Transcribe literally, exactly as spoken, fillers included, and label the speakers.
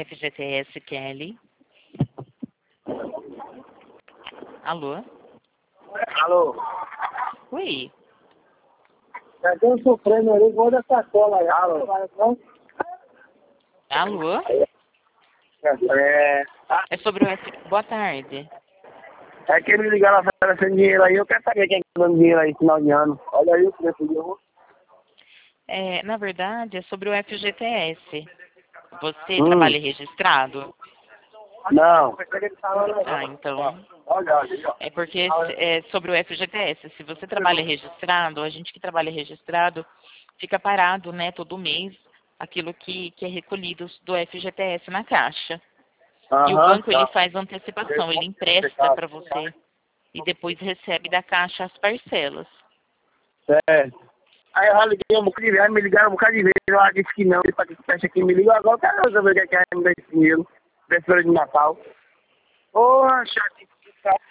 Speaker 1: F G T S, Kelly. Alô?
Speaker 2: Alô?
Speaker 1: Oi.
Speaker 2: Já tem um sofrendo ali, igual da sacola aí. Alô?
Speaker 1: Alô?
Speaker 2: É...
Speaker 1: É sobre o F... Boa tarde.
Speaker 2: É que me ligaram oferecendo dinheiro aí, eu quero saber quem tá dando dinheiro aí no final de ano. Olha aí o preço de eu.
Speaker 1: É, na verdade, é sobre o F G T S. Você
Speaker 2: Hum.
Speaker 1: trabalha registrado?
Speaker 2: Não.
Speaker 1: Ah, então...
Speaker 2: Olha, olha.
Speaker 1: É porque é sobre o F G T S. Se você trabalha registrado, a gente que trabalha registrado fica parado, né, todo mês, aquilo que, que é recolhido do F G T S na caixa. E o
Speaker 2: Aham,
Speaker 1: banco, ele
Speaker 2: tá.
Speaker 1: faz antecipação, ele empresta para você e depois recebe da caixa as parcelas.
Speaker 2: Certo. Aí eu já liguei um bocado de vezes, me ligaram um bocado de vezes, ela disse que não, para que fecha aqui, me ligou agora, eu quero resolver o que é que é me dar esse dinheiro, véspera de Natal. Porra, chato.